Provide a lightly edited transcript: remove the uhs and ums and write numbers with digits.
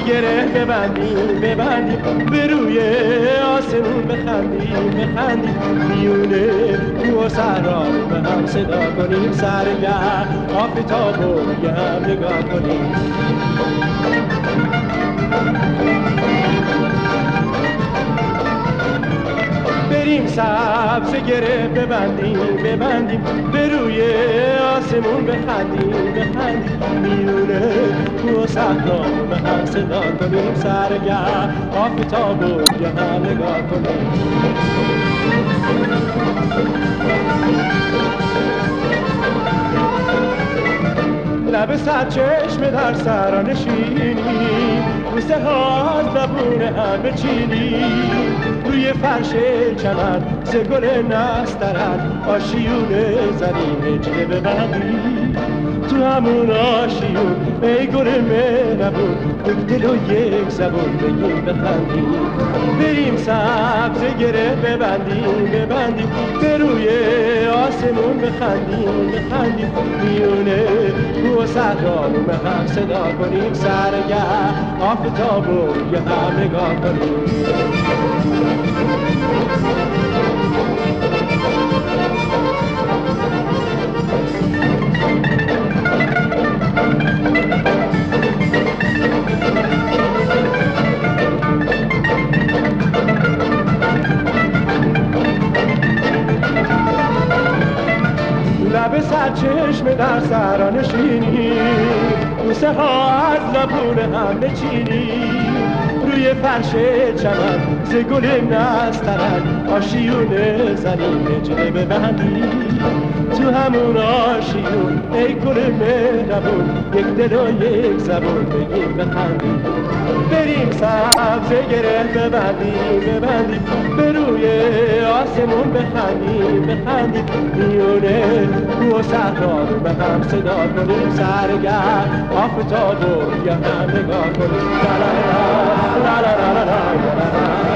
گره ببندیم به روی آسمون بخندیم میونه کو و صحرا به هم صدا کنیم سرگرم آفتابو یه هم نگاه کنیم بریم سبز گره ببندیم به روی آسمون بخندیم میونه تو صحرا به هم صدا کنیم سرگرم آفتابو یه هم نگاه کنیم لب سرچشمه در سرانشینی بوسه ها از زبون هم بچینی روی فرش چمن ز گل نسترن آشیون زرین جنه ببندی تو همون آشیون ای گل مهربون یک دل و یک زبون بگیم بخندیم بریم سبز گره ببندیم به روی آسمون بخندیم میونه کو و صحرا به هم صدا کنیم سرگرم آفتابو یه هم نگاه کنیم لب سرچشمه در سرانشینی بوسه ها از لبون هم بچینی روی فرش چمن ز گل نسترن آشیون زرین جنه ببندی تو همون آشیون ای گل مهربون یک دل و یک زبون بگیم بخندیم بریم سبز گره ببندیم به روی آسمون بخندیم میونه کو و صحرا به هم صدا کنیم سرگرم آفتابو یه هم نگاه کنیم لا لا لا لا لا لا لا لا لا